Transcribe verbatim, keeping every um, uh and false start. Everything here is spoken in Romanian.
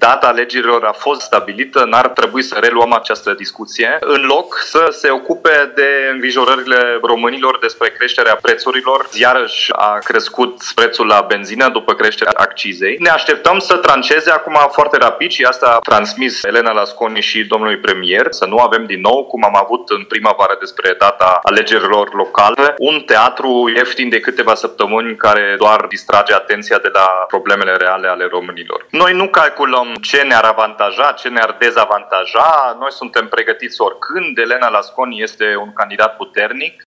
data alegerilor a fost stabilită, n-ar trebui să reluăm această discuție, în loc să se ocupe de îngrijorările românilor despre creșterea prețurilor. Iarăși a crescut prețul la benzină după creșterea accizei. Ne așteptăm să tranșeze acum foarte rapid și asta a transmis Elena Lasconi și domnului premier, să nu avem din nou, cum am avut în primăvară despre data alegerilor locale, un teatru ieftin de câteva săptămâni care doar distrage atenția de la problemele reale ale românilor. Noi nu calculăm ce ne-ar avantaja, ce ne-ar dezavantaja, noi suntem pregătiți oricând. Elena Lasconi este un candidat puternic.